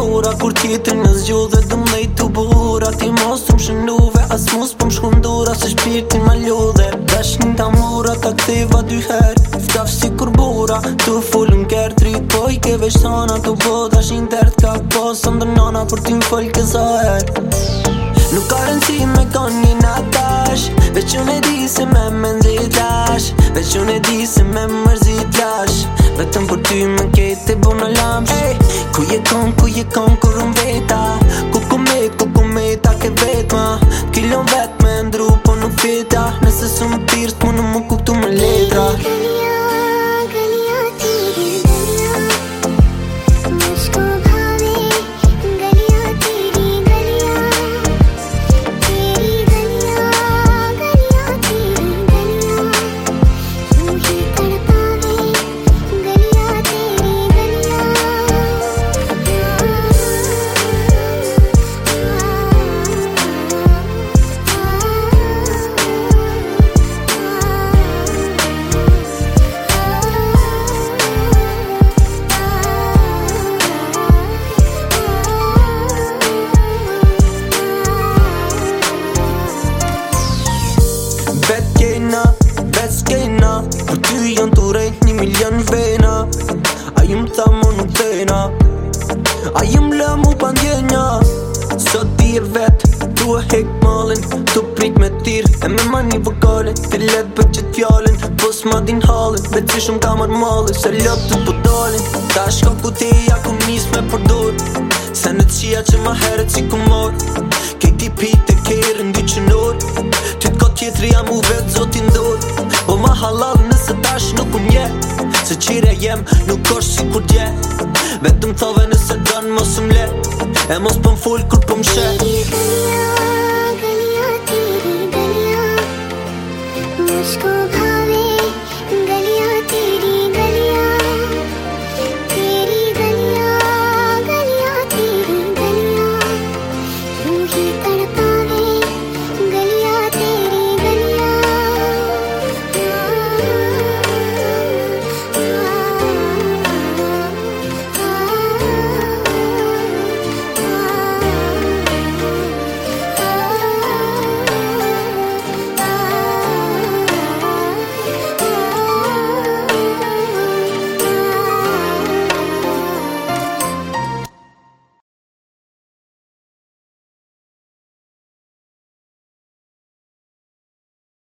ura Kur tjetrin në zgjull dhe dëm dhejt të bura Ti mos të më shënuve, as mos për më shkundura Se shpirtin ma ljudhe Dashnin ta mura, ta ktheva 2 her Ftaf si kur bura Tu fullën kër trit, po i ke veçtana Tu po dashin tërt ka po Së ndërnana për ti m'fol kësa her Nuk ka rëndësi me koni natash Veç unë e di se me nxit lash Veç unë e di se me mërzit lash Vetëm për ty me kete bu në lamsh Ku je kon, kur unë veta Ku meta ke vetma Kilon vet me ndru po nuk fita Nëse su më pirës mu në më kuptu me letra Bet s'kejna Për ty janë të rejt 1 milion vena A ju më tha mu nuk tena A ju më lë mu pandjenja Sot ti e vet Tu e hek malin Tu prit me tir E me mani vokalin Ti let për qët fjallin Po s'ma din halin Bet si shumë kamar malin Se lot të po dalin Ta shka ku ti ja ku nis me përdor Se në qia që ma heret si ku mor Kejti pite kejrë në 2 qënor Ty t'ka tjetri jam u vetë zotin dor Po ma halal nëse tash nuk unë je Se qire jem nuk është si kur dje Vetëm thove nëse dënë mos më le E mos pëm full kur pëm she Gëlia, tiri gëlia Mushko